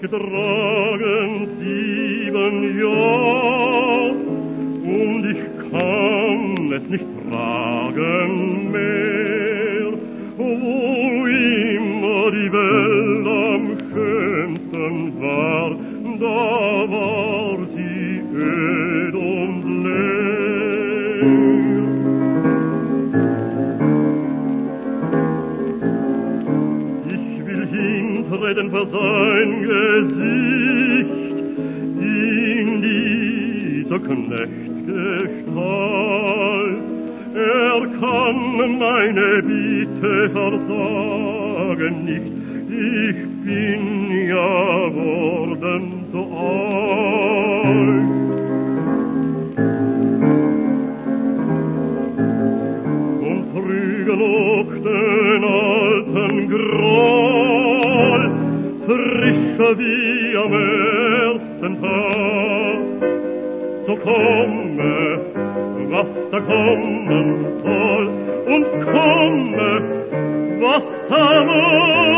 getragen 7 Jahr, und ich kann es nicht tragen mehr, wo immer die Welt am schönsten war, da war sie öd und leer. Ich will hintreten vor sein Gesicht in dieser Knechtsgestalt. Kann meine Bitte versagen nicht, ich bin ja worden so alt. Und trüge noch den alten Groll, frischer wie am ersten Tag. So komme, was da kommen soll, und komme, was da muss.